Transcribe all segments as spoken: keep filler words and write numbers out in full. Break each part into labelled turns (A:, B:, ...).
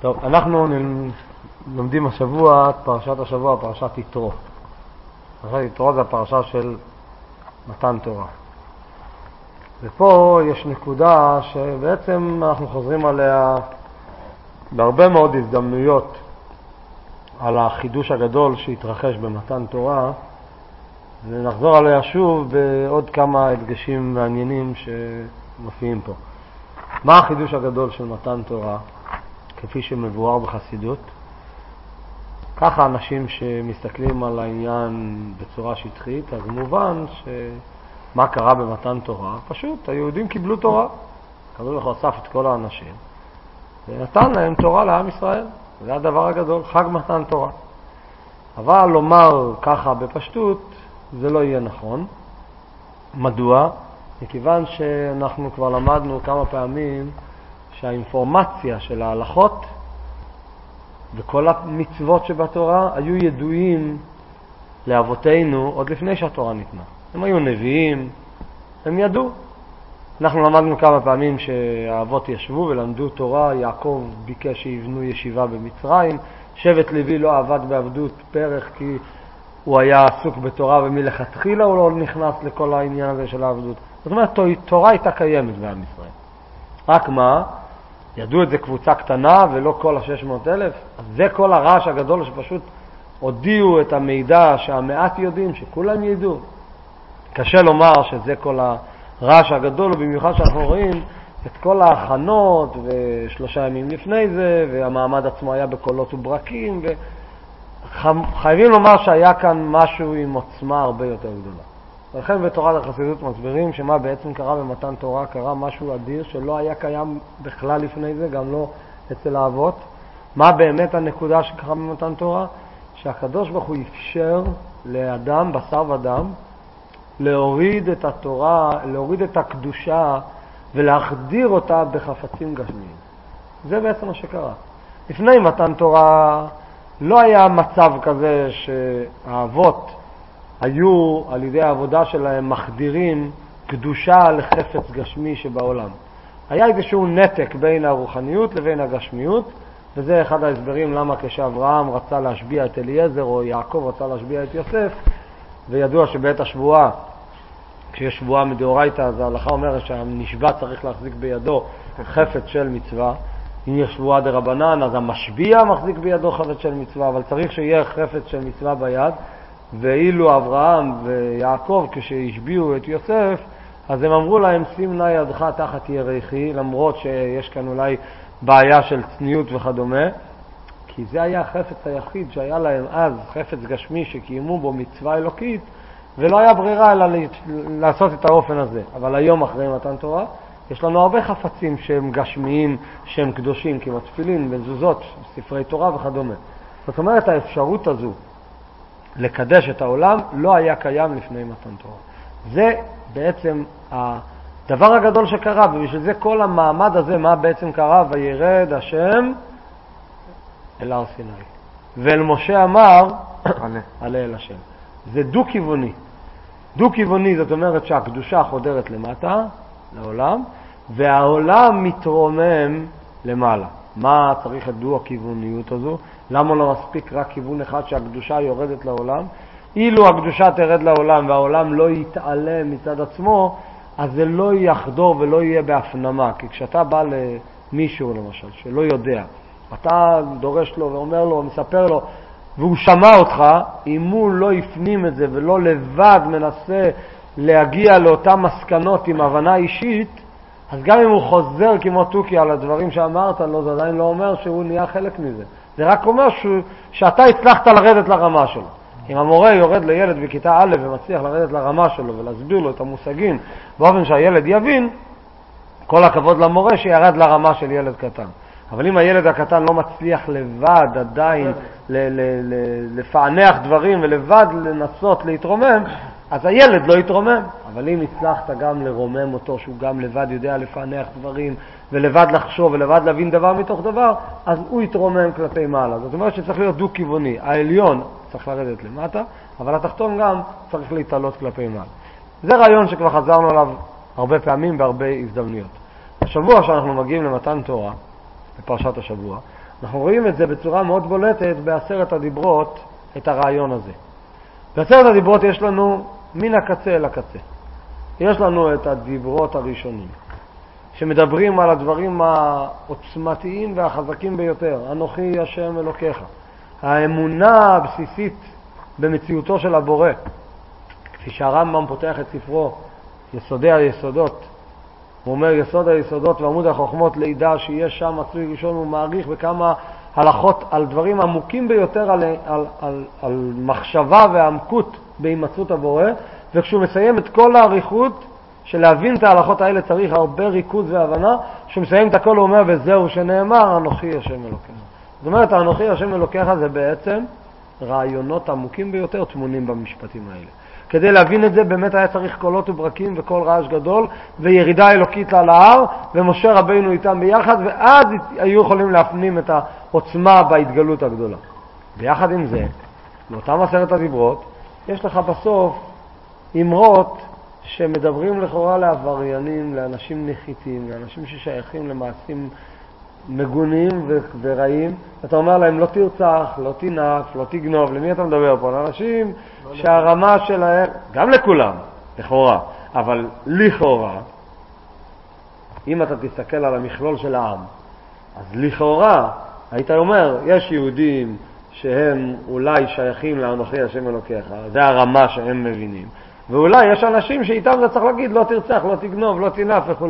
A: טוב, אנחנו לומדים השבוע את פרשת השבוע, פרשת יתרו. פרשת יתרו זה הפרשה של מתן תורה. ופה יש נקודה שבעצם אנחנו חוזרים עליה בהרבה מאוד הזדמנויות, על החידוש הגדול שהתרחש במתן תורה, ונחזור עליה שוב בעוד כמה הדגשים מעניינים שמופיעים פה. מה החידוש הגדול של מתן תורה, כפי שמבואר בחסידות? ככה אנשים שמסתכלים על העניין בצורה שטחית, אז מובן שמה קרה במתן תורה? פשוט, היהודים קיבלו תורה. הקדוש ברוך הוא אסף את כל האנשים ונתן להם תורה לעם ישראל. זה הדבר הגדול, חג מתן תורה. אבל לומר ככה בפשטות זה לא יהיה נכון. מדוע? מכיוון שאנחנו כבר למדנו כמה פעמים שהאינפורמציה של ההלכות וכל המצוות שבתורה היו ידועים לאבותינו עוד לפני שהתורה ניתנה. הם היו נביאים, הם ידעו. אנחנו למדנו כמה פעמים שהאבות ישבו ולמדו תורה. יעקב ביקש שיבנו ישיבה במצרים. שבט לוי לא עבד בעבדות פרח כי הוא היה עסוק בתורה, ומלכתחילה הוא לא נכנס לכל העניין הזה של העבדות. זאת אומרת, תורה הייתה קיימת בעם ישראל. רק מה? ידעו את זה קבוצה קטנה ולא כל ה-שש מאות אלף. אז זה כל הרעש הגדול שפשוט הודיעו את המידע שהמעט יודעים, שכולם ידעו. קשה לומר שזה כל הרעש הגדול, ובמיוחד שאנחנו רואים את כל ההכנות ושלושה ימים לפני זה, והמעמד עצמו היה בקולות וברקים, וחייבים לומר שהיה כאן משהו עם עוצמה הרבה יותר גדולה. ולכן בתורת החסידות מסבירים שמה בעצם קרה במתן תורה, קרה משהו אדיר שלא היה קיים בכלל לפני זה, גם לא אצל האבות. מה באמת הנקודה שקרה במתן תורה? שהקדוש ברוך הוא אפשר לאדם, בשר ודם, להוריד את התורה, להוריד את הקדושה ולהחדיר אותה בחפצים גשמיים. זה בעצם מה שקרה. לפני מתן תורה לא היה מצב כזה שהאבות היו על ידי העבודה שלהם מחדירים קדושה לחפץ גשמי שבעולם. היה איזשהו נתק בין הרוחניות לבין הגשמיות, וזה אחד ההסברים למה כשאברהם רצה להשביע את אליעזר או יעקב רצה להשביע את יוסף, וידוע שבעת השבועה, כשיש שבועה מדאורייתא, אז ההלכה אומרת שהנשבע צריך להחזיק בידו חפץ של מצווה. אם יש שבועה דרבנן, אז המשביע מחזיק בידו חפץ של מצווה, אבל צריך שיהיה חפץ של מצווה ביד. ואילו אברהם ויעקב כשהשביעו את יוסף, אז הם אמרו להם, שים נא ידך תחת ירכי, למרות שיש כאן אולי בעיה של צניעות וכדומה, כי זה היה החפץ היחיד שהיה להם אז, חפץ גשמי שקיימו בו מצווה אלוקית, ולא היה ברירה אלא לעשות את האופן הזה. אבל היום אחרי מתן תורה יש לנו הרבה חפצים שהם גשמיים, שהם קדושים, כמו תפילין, מזוזות, ספרי תורה וכדומה. זאת אומרת, האפשרות הזו לקדש את העולם לא היה קיים לפני מתן תורה. זה בעצם הדבר הגדול שקרה, ובשביל זה כל המעמד הזה, מה בעצם קרה? וירד השם אל הר סיני. ואל משה אמר, עלה אל השם. זה דו-כיווני. דו-כיווני זאת אומרת שהקדושה חודרת למטה, לעולם, והעולם מתרומם למעלה. מה צריך את דו-הכיווניות הזו? למה לא מספיק רק כיוון אחד שהקדושה יורדת לעולם? אילו הקדושה תרד לעולם והעולם לא יתעלה מצד עצמו, אז זה לא יחדור ולא יהיה בהפנמה. כי כשאתה בא למישהו למשל שלא יודע, אתה דורש לו ואומר לו, מספר לו, והוא שמע אותך, אם הוא לא יפנים את זה ולא לבד מנסה להגיע לאותן מסקנות עם הבנה אישית, אז גם אם הוא חוזר כמו תוקי על הדברים שאמרת לו, זה עדיין לא אומר שהוא נהיה חלק מזה. זה רק אומר ש... שאתה הצלחת לרדת לרמה שלו. אם המורה יורד לילד בכיתה א' ומצליח לרדת לרמה שלו ולהסביר לו את המושגים באופן שהילד יבין, כל הכבוד למורה שירד לרמה של ילד קטן. אבל אם הילד הקטן לא מצליח לבד עדיין ל- ל- ל- לפענח דברים ולבד לנסות להתרומם, אז הילד לא יתרומם. אבל אם הצלחת גם לרומם אותו, שהוא גם לבד יודע לפענח דברים ולבד לחשוב ולבד להבין דבר מתוך דבר, אז הוא יתרומם כלפי מעלה. זאת אומרת שצריך להיות דו-כיווני. העליון צריך לרדת למטה, אבל התחתון גם צריך להתעלות כלפי מעלה. זה רעיון שכבר חזרנו עליו הרבה פעמים בהרבה הזדמנויות. השבוע שאנחנו מגיעים למתן תורה, בפרשת השבוע, אנחנו רואים את זה בצורה מאוד בולטת בעשרת הדיברות, את הרעיון הזה. בעשרת הדיברות יש לנו מן הקצה אל הקצה. יש לנו את הדיברות הראשונים, שמדברים על הדברים העוצמתיים והחזקים ביותר. אנוכי השם אלוקיך. האמונה הבסיסית במציאותו של הבורא. כפי שהרמב"ם פותח את ספרו, יסודי היסודות. הוא אומר, יסוד היסודות ועמוד החוכמות לידע שיש שם מצוי ראשון, הוא מעריך בכמה הלכות על דברים עמוקים ביותר, על, על, על, על מחשבה ועמקות בהימצאות הבורא, וכשהוא מסיים את כל העריכות של להבין את ההלכות האלה צריך הרבה ריכוז והבנה, כשהוא מסיים את הכל הוא אומר, וזהו שנאמר, אנוכי השם אלוקיך. זאת אומרת, אנוכי השם אלוקיך זה בעצם רעיונות עמוקים ביותר טמונים במשפטים האלה. כדי להבין את זה באמת היה צריך קולות וברקים וכל רעש גדול וירידה אלוקית על ההר, ומשה רבינו איתם ביחד, ואז היו יכולים להפנים את העוצמה בהתגלות הגדולה. ביחד עם זה, באותם עשרת הדיברות, יש לך בסוף אמרות שמדברים לכאורה לעבריינים, לאנשים נחיתים, לאנשים ששייכים למעשים מגונים ורעים. אתה אומר להם לא תרצח, לא תנאף, לא תגנוב. למי אתה מדבר פה? לאנשים שהרמה שלהם, גם לכולם, לכאורה, אבל לכאורה, אם אתה תסתכל על המכלול של העם, אז לכאורה, היית אומר, יש יהודים שהם אולי שייכים לאנוכי השם אלוקיך, זה הרמה שהם מבינים, ואולי יש אנשים שאיתם זה צריך להגיד לא תרצח, לא תגנוב, לא תנאף וכו'.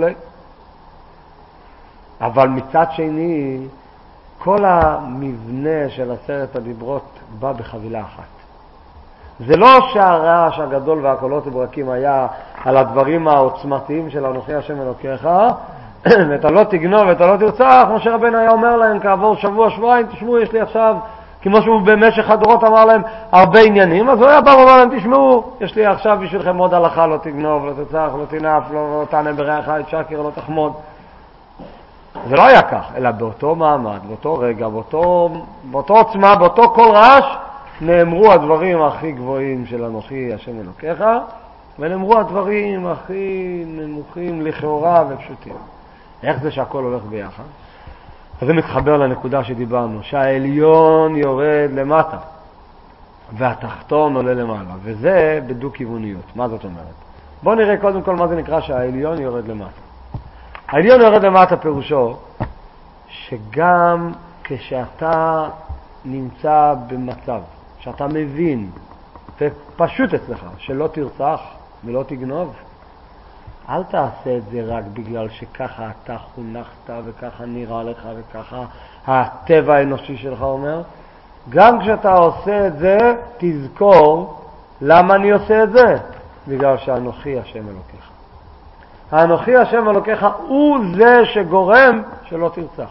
A: אבל מצד שני, כל המבנה של עשרת הדיברות בא בחבילה אחת. זה לא שהרעש הגדול והקולות וברקים היה על הדברים העוצמתיים של אנוכי השם אלוקיך, ואתה לא תגנוב ואתה לא תרצח, כמו שרבנו היה אומר להם כעבור שבוע, שבועיים, תשמעו, יש לי עכשיו, כמו שהוא במשך הדורות אמר להם הרבה עניינים, אז הוא היה בא ואומר להם, תשמעו, יש לי עכשיו בשבילכם עוד הלכה, לא תגנוב, לא תרצח, לא תנאף, לא תענה ברעך, אל תשקר, לא תחמוד. זה לא היה כך, אלא באותו מעמד, באותו רגע, באותו, באותו עוצמה, באותו כל רעש, נאמרו הדברים הכי גבוהים של אנוכי השם אלוקיך, ונאמרו הדברים הכי נמוכים לכאורה ופשוטים. איך זה שהכל הולך ביחד? אז זה מתחבר לנקודה שדיברנו, שהעליון יורד למטה, והתחתון עולה למעלה, וזה בדו-כיווניות. מה זאת אומרת? בואו נראה קודם כל מה זה נקרא שהעליון יורד למטה. העליון יורד למטה פירושו שגם כשאתה נמצא במצב שאתה מבין ופשוט אצלך שלא תרצח ולא תגנוב, אל תעשה את זה רק בגלל שככה אתה חונכת וככה נראה לך וככה הטבע האנושי שלך אומר. גם כשאתה עושה את זה תזכור למה אני עושה את זה, בגלל שאנוכי השם אלוקיך. האנוכי השם אלוקיך הוא זה שגורם שלא תרצח.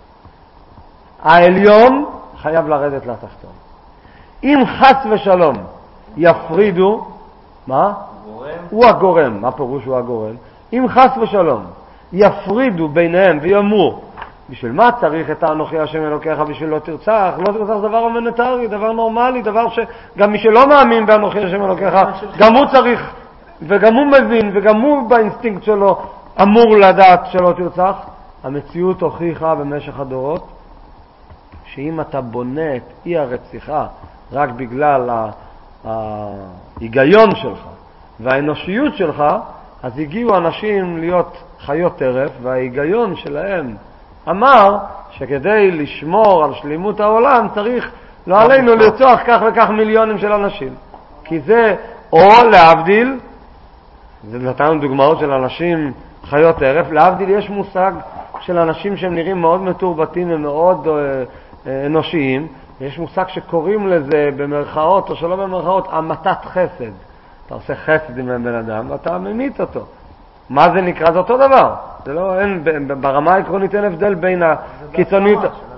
A: העליון חייב לרדת לתחתון. אם חס ושלום יפרידו, מה? גורם. הוא הגורם. מה פירוש הוא הגורם? אם חס ושלום יפרידו ביניהם ויאמרו, בשביל מה צריך את האנוכי השם אלוקיך בשביל לא תרצח? לא תרצח זה דבר הומניטרי, דבר נורמלי, דבר שגם מי שלא מאמין באנוכי השם אלוקיך, גם הוא צריך, וגם הוא מבין, וגם הוא באינסטינקט שלו אמור לדעת שלא תרצח. המציאות הוכיחה במשך הדורות שאם אתה בונה את אי הרציחה רק בגלל ההיגיון שלך והאנושיות שלך, אז הגיעו אנשים להיות חיות טרף, וההיגיון שלהם אמר שכדי לשמור על שלימות העולם צריך לא עלינו לרצוח כך וכך מיליונים של אנשים. כי זה, או להבדיל, זה נתנו דוגמאות של אנשים חיות טרף, להבדיל יש מושג של אנשים שהם נראים מאוד מתורבתים ומאוד אנושיים, יש מושג שקוראים לזה במרכאות או שלא במרכאות המתת חסד. אתה עושה חסד עם בן אדם ואתה ממית אותו. מה זה נקרא? זה אותו דבר. זה לא, אין, ברמה העקרונית אין הבדל בין הקיצונית.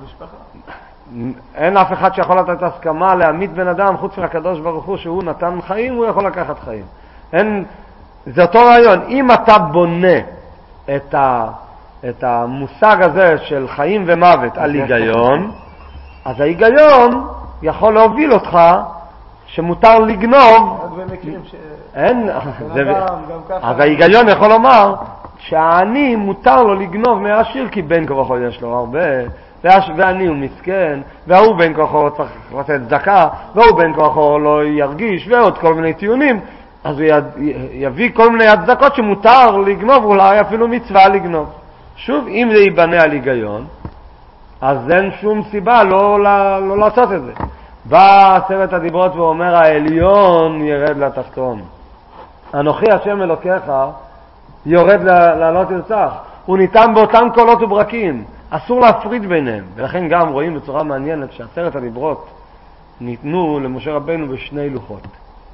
A: אין אף אחד שיכול לתת הסכמה להמית בן אדם חוץ מהקדוש ברוך הוא, שהוא נתן חיים, הוא יכול לקחת חיים. אין, זה אותו רעיון. אם אתה בונה את, ה, את המושג הזה של חיים ומוות על היגיון, אז ההיגיון יכול להוביל אותך שמותר לגנוב. אין, אז ההיגיון יכול לומר שהעני מותר לו לגנוב מהעשיר, כי בן כוחו יש לו הרבה, ואני הוא מסכן, והוא בין כוחו צריך לתת צדקה, והוא בין כוחו לא ירגיש, ועוד כל מיני טיעונים, אז הוא יביא כל מיני הצדקות שמותר לגנוב, אולי אפילו מצווה לגנוב. שוב, אם זה ייבנה על היגיון, אז אין שום סיבה לא, לא, לא לעשות את זה. בא עשרת הדיברות ואומר, העליון ירד לתחתון. אנוכי השם אלוקיך יורד ללא תרצח. הוא ניתן באותם קולות וברקים. אסור להפריד ביניהם. ולכן גם רואים בצורה מעניינת שעשרת הדיברות ניתנו למשה רבנו בשני לוחות.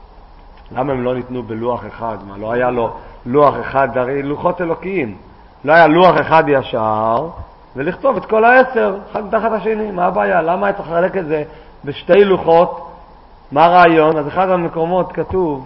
A: למה הם לא ניתנו בלוח אחד? מה, לא היה לו לוח אחד, הרי לוחות אלוקיים. לא היה לוח אחד ישר, ולכתוב את כל העשר, אחד תחת השני. מה הבעיה? למה היה צריך לחלק את זה בשתי לוחות? מה הרעיון? אז אחד המקומות כתוב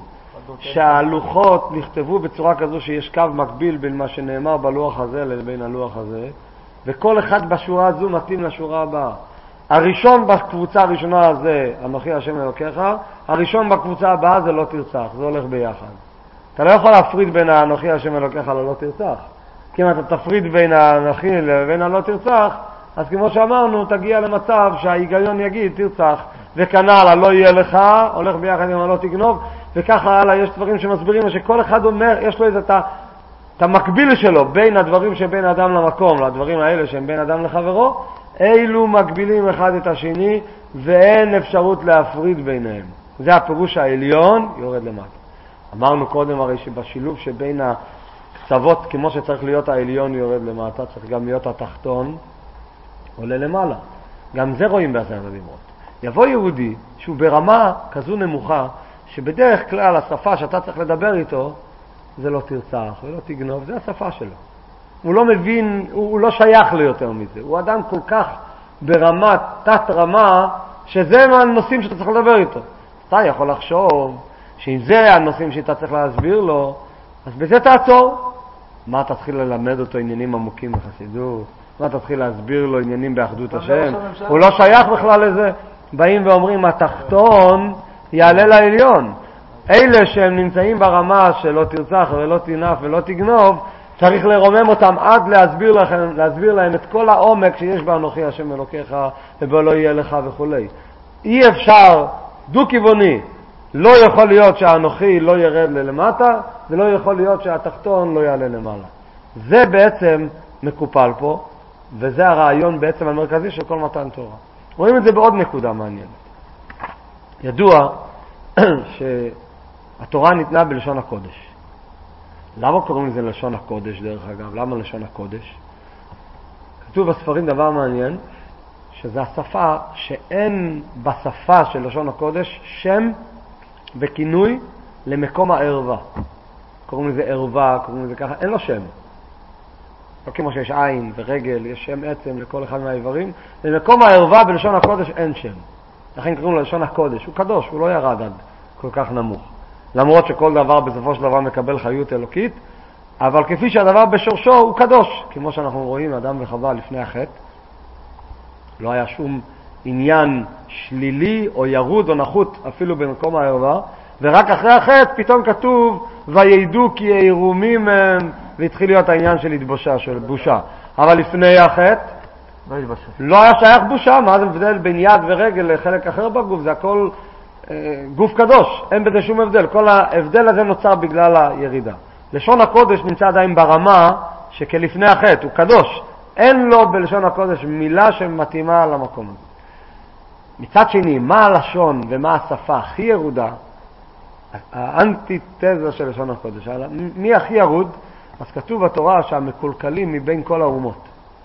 A: שהלוחות נכתבו בצורה כזו שיש קו מקביל בין מה שנאמר בלוח הזה לבין הלוח הזה, וכל אחד בשורה הזו מתאים לשורה הבאה. הראשון בקבוצה הראשונה הזה, אנוכי השם אלוקיך, הראשון בקבוצה הבאה זה לא תרצח, זה הולך ביחד. אתה לא יכול להפריד בין האנוכי השם אלוקיך ללא תרצח. כי אם אתה תפריד בין האנוכי לבין הלא תרצח, אז כמו שאמרנו, תגיע למצב שההיגיון יגיד תרצח, וכנ"ל הלא יהיה לך, הולך ביחד עם הלא תגנוב, וככה הלאה. יש דברים שמסבירים שכל אחד אומר, יש לו איזה את המקביל שלו בין הדברים שבין אדם למקום, לדברים האלה שהם בין אדם לחברו, אילו מקבילים אחד את השני, ואין אפשרות להפריד ביניהם. זה הפירוש העליון, יורד למטה. אמרנו קודם הרי שבשילוב שבין הקצוות, כמו שצריך להיות העליון יורד למטה, צריך גם להיות התחתון עולה למעלה. גם זה רואים בעשרת הדיברות. יבוא יהודי שהוא ברמה כזו נמוכה, שבדרך כלל השפה שאתה צריך לדבר איתו, זה לא תרצח ולא תגנוב, זה השפה שלו. הוא לא מבין, הוא, הוא לא שייך ליותר מזה. הוא אדם כל כך ברמת, תת רמה, שזה הנושאים שאתה צריך לדבר איתו. אתה יכול לחשוב שאם זה הנושאים שאתה צריך להסביר לו, אז בזה תעצור. מה תתחיל ללמד אותו עניינים עמוקים בחסידות? מה תתחיל להסביר לו עניינים באחדות השם? הוא לא שייך בכלל לזה. באים ואומרים, התחתון יעלה לעליון. אלה שהם נמצאים ברמה שלא תרצח ולא תנף ולא תגנוב, צריך לרומם אותם עד להסביר לכם, להסביר להם את כל העומק שיש באנוכי השם אלוקיך ובו לא יהיה לך וכו'. אי אפשר, דו-כיווני, לא יכול להיות שהאנוכי לא ירד למטה, ולא יכול להיות שהתחתון לא יעלה למעלה. זה בעצם מקופל פה, וזה הרעיון בעצם המרכזי של כל מתן תורה. רואים את זה בעוד נקודה מעניינת. ידוע שהתורה ניתנה בלשון הקודש. למה קוראים לזה לשון הקודש דרך אגב? למה לשון הקודש? כתוב בספרים דבר מעניין, שזה השפה שאין בשפה של לשון הקודש שם וכינוי למקום הערווה. קוראים לזה ערווה, קוראים לזה ככה, אין לו שם. לא כמו שיש עין ורגל, יש שם עצם לכל אחד מהאיברים. למקום הערווה בלשון הקודש אין שם. לכן קוראים לו לשון הקודש. הוא קדוש, הוא לא ירד עד כל כך נמוך. למרות שכל דבר בסופו של דבר מקבל חיות אלוקית, אבל כפי שהדבר בשורשו הוא קדוש. כמו שאנחנו רואים, אדם וחווה לפני החטא, לא היה שום עניין שלילי או ירוד או נחות אפילו במקום הערווה, ורק אחרי החטא פתאום כתוב וידעו כי עירומים הם, והתחיל להיות העניין של התבושה, של בושה. אבל לפני החטא לא היה שייך בושה. מה זה מבדל בין יד ורגל לחלק אחר בגוף? זה הכל אה, גוף קדוש, אין בזה שום הבדל. כל ההבדל הזה נוצר בגלל הירידה. לשון הקודש נמצא עדיין ברמה שכלפני החטא, הוא קדוש. אין לו בלשון הקודש מילה שמתאימה למקום הזה. מצד שני, מה הלשון ומה השפה הכי ירודה? האנטיתזה של לשון הקודש. מי הכי ירוד? אז כתוב בתורה שהמקולקלים מבין כל האומות,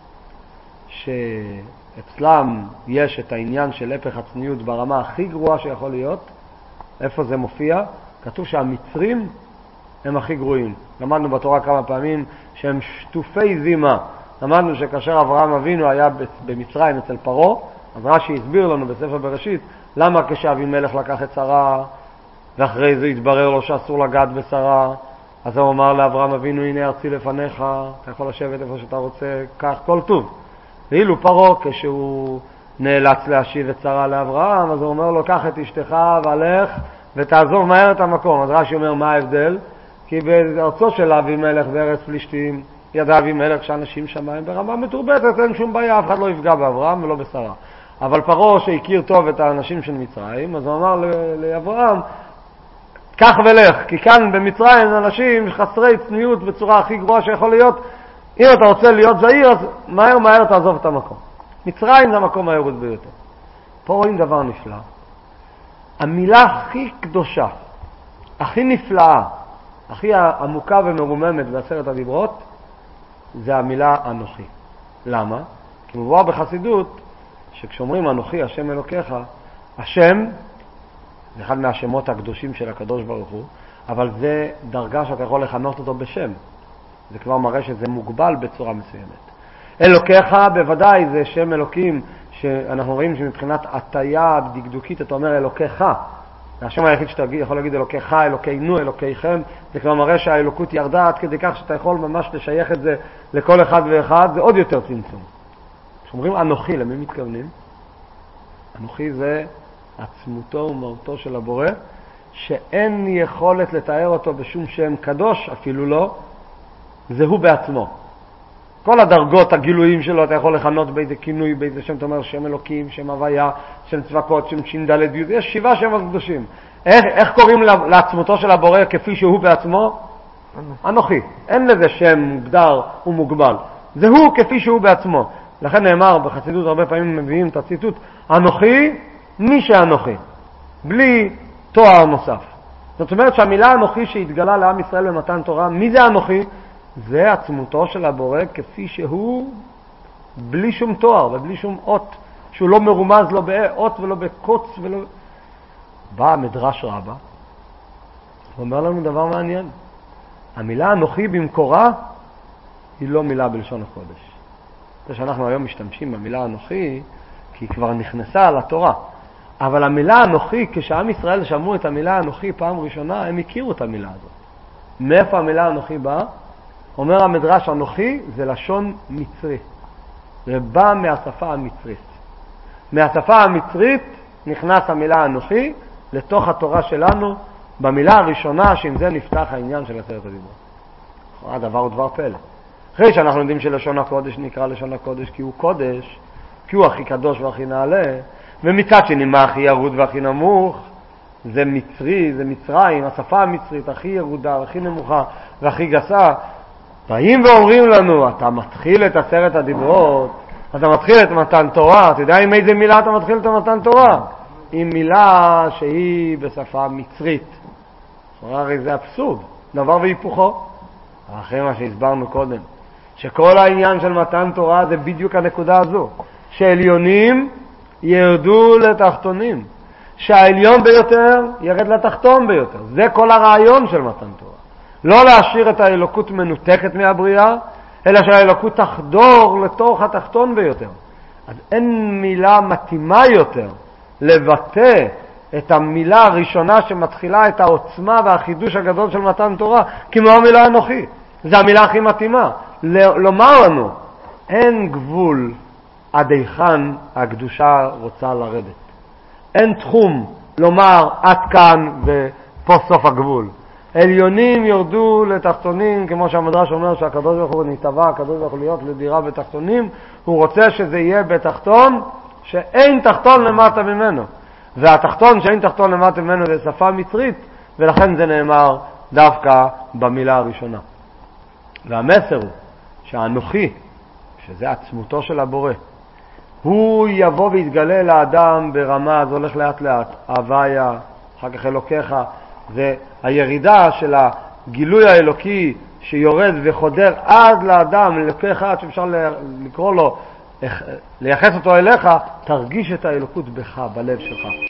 A: שאצלם יש את העניין של הפך הצניעות ברמה הכי גרועה שיכול להיות. איפה זה מופיע? כתוב שהמצרים הם הכי גרועים. למדנו בתורה כמה פעמים שהם שטופי זימה. למדנו שכאשר אברהם אבינו היה במצרים אצל פרעה, אז רש"י הסביר לנו בספר בראשית למה כשאבימלך לקח את שרה ואחרי זה התברר לו שאסור לגעת בשרה, אז הוא אמר לאברהם אבינו, הנה ארצי לפניך, אתה יכול לשבת איפה שאתה רוצה, כך כל טוב. ואילו פרעה כשהוא נאלץ להשיב את שרה לאברהם, אז הוא אומר לו, קח את אשתך והלך ותעזוב מהר את המקום. אז רש"י אומר, מה ההבדל? כי בארצו של אבימלך בארץ פלישתים ידע אבימלך שאנשים שמיים ברמה מתורבתת, אין שום בעיה, אף אחד לא יפגע באברהם ולא בשרה. אבל פרעה שהכיר טוב את האנשים של מצרים, אז הוא אמר לאברהם, קח ולך, כי כאן במצרים אנשים חסרי צניעות בצורה הכי גרועה שיכול להיות. אם אתה רוצה להיות זהיר, אז מהר מהר תעזוב את המקום. מצרים זה המקום הירוד ביותר. פה רואים דבר נפלא. המילה הכי קדושה, הכי נפלאה, הכי עמוקה ומרוממת בעשרת הדיברות, זה המילה אנוכי. למה? כי מבואר בחסידות, שכשאומרים אנוכי השם אלוקיך, השם זה אחד מהשמות הקדושים של הקדוש ברוך הוא, אבל זה דרגה שאתה יכול לכנות אותו בשם. זה כבר מראה שזה מוגבל בצורה מסוימת. אלוקיך בוודאי זה שם אלוקים, שאנחנו רואים שמבחינת הטיה דקדוקית אתה אומר אלוקיך. השם היחיד שאתה יכול להגיד אלוקיך, אלוקינו, אלוקיכם, זה כבר מראה שהאלוקות ירדה עד כדי כך שאתה יכול ממש לשייך את זה לכל אחד ואחד, זה עוד יותר צמצום. כשאומרים אנוכי, למי מתכוונים? אנוכי זה עצמותו ומהותו של הבורא, שאין יכולת לתאר אותו בשום שם קדוש, אפילו לא, זה הוא בעצמו. כל הדרגות, הגילויים שלו, אתה יכול לכנות באיזה כינוי, באיזה שם, אתה אומר שם אלוקים, שם הוויה, שם צבקות, שם שינדלת י', יש שבעה שמות קדושים. איך, איך קוראים לעצמותו של הבורא כפי שהוא בעצמו? אנוכי. אין לזה שם מוגדר ומוגבל. זה הוא כפי שהוא בעצמו. לכן נאמר בחסידות, הרבה פעמים מביאים את הציטוט, אנוכי, מי שאנוכי. בלי תואר נוסף. זאת אומרת שהמילה אנוכי שהתגלה לעם ישראל במתן תורה, מי זה אנוכי? זה עצמותו של הבורא כפי שהוא, בלי שום תואר ובלי שום אות, שהוא לא מרומז לא באות ולא בקוץ ולא... בא המדרש רבה, הוא אומר לנו דבר מעניין. המילה אנוכי במקורה היא לא מילה בלשון הקודש. זה שאנחנו היום משתמשים במילה אנוכי, כי היא כבר נכנסה לתורה. אבל המילה אנוכי, כשעם ישראל שמעו את המילה אנוכי פעם ראשונה, הם הכירו את המילה הזאת. מאיפה המילה אנוכי באה? אומר המדרש, אנוכי זה לשון מצרי. זה בא מהשפה המצרית. מהשפה המצרית נכנס המילה אנוכי לתוך התורה שלנו, במילה הראשונה שעם זה נפתח העניין של עשרת הדיברות. הדבר הוא דבר פלא. אחרי שאנחנו יודעים שלשון הקודש נקרא לשון הקודש כי הוא קודש, כי הוא הכי קדוש והכי נעלה, ומצד שני מה הכי ירוד והכי נמוך, זה מצרי, זה מצרים, השפה המצרית הכי ירודה, הכי נמוכה והכי גסה. באים ואומרים לנו, אתה מתחיל את עשרת הדיברות, אתה מתחיל את מתן תורה, אתה יודע עם איזה מילה אתה מתחיל את מתן תורה? עם מילה שהיא בשפה מצרית. הרי זה אבסורד, דבר והיפוכו. אחרי מה שהסברנו קודם, שכל העניין של מתן תורה זה בדיוק הנקודה הזו, שעליונים ירדו לתחתונים, שהעליון ביותר ירד לתחתון ביותר. זה כל הרעיון של מתן תורה. לא להשאיר את האלוקות מנותקת מהבריאה, אלא שהאלוקות תחדור לתוך התחתון ביותר. אז אין מילה מתאימה יותר לבטא את המילה הראשונה שמתחילה את העוצמה והחידוש הגדול של מתן תורה, כמו המילה אנוכי. זו המילה הכי מתאימה. לומר לנו, אין גבול עד היכן הקדושה רוצה לרדת. אין תחום לומר עד כאן ופה סוף הגבול. עליונים יורדו לתחתונים, כמו שהמדרש אומר שהקדוש ברוך הוא נתבע, הקדוש ברוך הוא להיות לדירה בתחתונים, הוא רוצה שזה יהיה בתחתון שאין תחתון למטה ממנו. והתחתון שאין תחתון למטה ממנו זה שפה מצרית, ולכן זה נאמר דווקא במילה הראשונה. והמסר הוא שהאנוכי, שזה עצמותו של הבורא, הוא יבוא ויתגלה לאדם ברמה, זה הולך לאט לאט, הוויה, אחר כך אלוקיך, זה הירידה של הגילוי האלוקי שיורד וחודר עד לאדם, אלוקיך, עד שאפשר לקרוא לו, לייחס אותו אליך, תרגיש את האלוקות בך, בלב שלך.